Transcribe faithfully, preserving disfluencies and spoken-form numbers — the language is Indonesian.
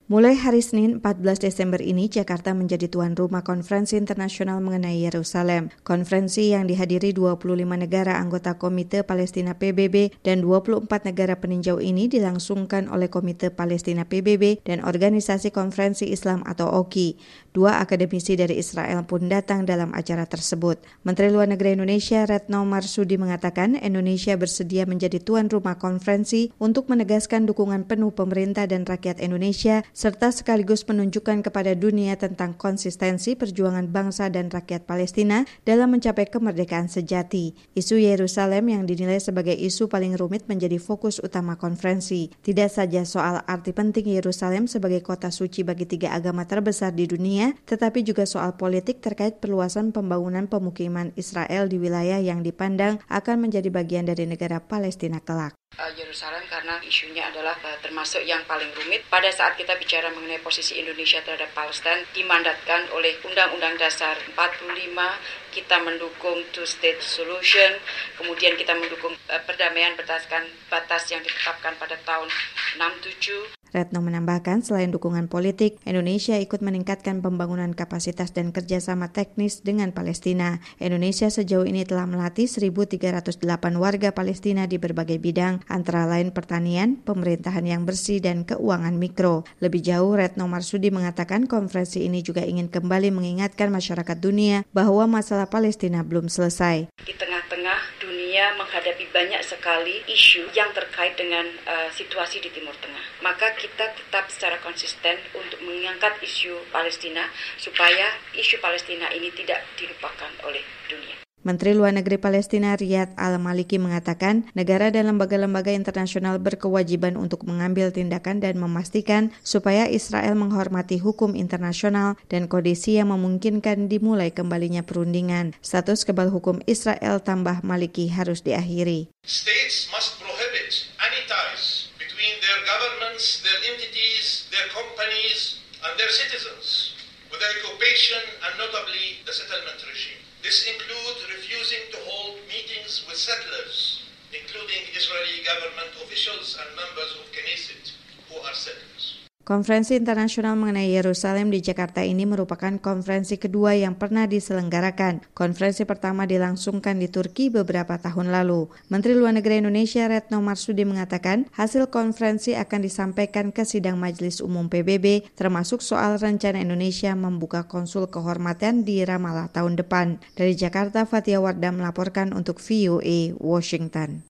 Mulai hari Senin empat belas Desember ini, Jakarta menjadi tuan rumah konferensi internasional mengenai Yerusalem. Konferensi yang dihadiri dua puluh lima negara anggota Komite Palestina P B B dan dua puluh empat negara peninjau ini dilangsungkan oleh Komite Palestina P B B dan Organisasi Konferensi Islam atau O K I. Dua akademisi dari Israel pun datang dalam acara tersebut. Menteri Luar Negeri Indonesia Retno Marsudi mengatakan Indonesia bersedia menjadi tuan rumah konferensi untuk menegaskan dukungan penuh pemerintah dan rakyat Indonesia serta sekaligus menunjukkan kepada dunia tentang konsistensi perjuangan bangsa dan rakyat Palestina dalam mencapai kemerdekaan sejati. Isu Yerusalem yang dinilai sebagai isu paling rumit menjadi fokus utama konferensi. Tidak saja soal arti penting Yerusalem sebagai kota suci bagi tiga agama terbesar di dunia, tetapi juga soal politik terkait perluasan pembangunan pemukiman Israel di wilayah yang dipandang akan menjadi bagian dari negara Palestina kelak. Yerusalem karena isunya adalah uh, termasuk yang paling rumit. Pada saat kita bicara mengenai posisi Indonesia terhadap Palestina, dimandatkan oleh Undang-Undang Dasar empat puluh lima, kita mendukung two-state solution, kemudian kita mendukung uh, perdamaian berdasarkan batas yang ditetapkan pada tahun enam puluh tujuh. Retno menambahkan selain dukungan politik, Indonesia ikut meningkatkan pembangunan kapasitas dan kerjasama teknis dengan Palestina. Indonesia sejauh ini telah melatih seribu tiga ratus delapan warga Palestina di berbagai bidang, antara lain pertanian, pemerintahan yang bersih, dan keuangan mikro. Lebih jauh, Retno Marsudi mengatakan konferensi ini juga ingin kembali mengingatkan masyarakat dunia bahwa masalah Palestina belum selesai. Di tengah-tengah dunia menghadapi banyak sekali isu yang terkait dengan uh, situasi di Timur Tengah. Maka kita tetap secara konsisten untuk mengangkat isu Palestina supaya isu Palestina ini tidak dilupakan oleh dunia. Menteri Luar Negeri Palestina Riyad Al-Maliki mengatakan negara dan lembaga-lembaga internasional berkewajiban untuk mengambil tindakan dan memastikan supaya Israel menghormati hukum internasional dan kondisi yang memungkinkan dimulai kembalinya perundingan. Status kebal hukum Israel, tambah Maliki, harus diakhiri. States must prohibit any ties between their governments, their entities, their companies, and their citizens with the occupation and notably the settlement regime. This includes refusing to hold meetings with settlers, including Israeli government officials and members of Knesset who are settlers. Konferensi internasional mengenai Yerusalem di Jakarta ini merupakan konferensi kedua yang pernah diselenggarakan. Konferensi pertama dilangsungkan di Turki beberapa tahun lalu. Menteri Luar Negeri Indonesia Retno Marsudi mengatakan hasil konferensi akan disampaikan ke sidang Majelis Umum P B B, termasuk soal rencana Indonesia membuka konsul kehormatan di Ramallah tahun depan. Dari Jakarta, Fathia Wardah melaporkan untuk V O A Washington.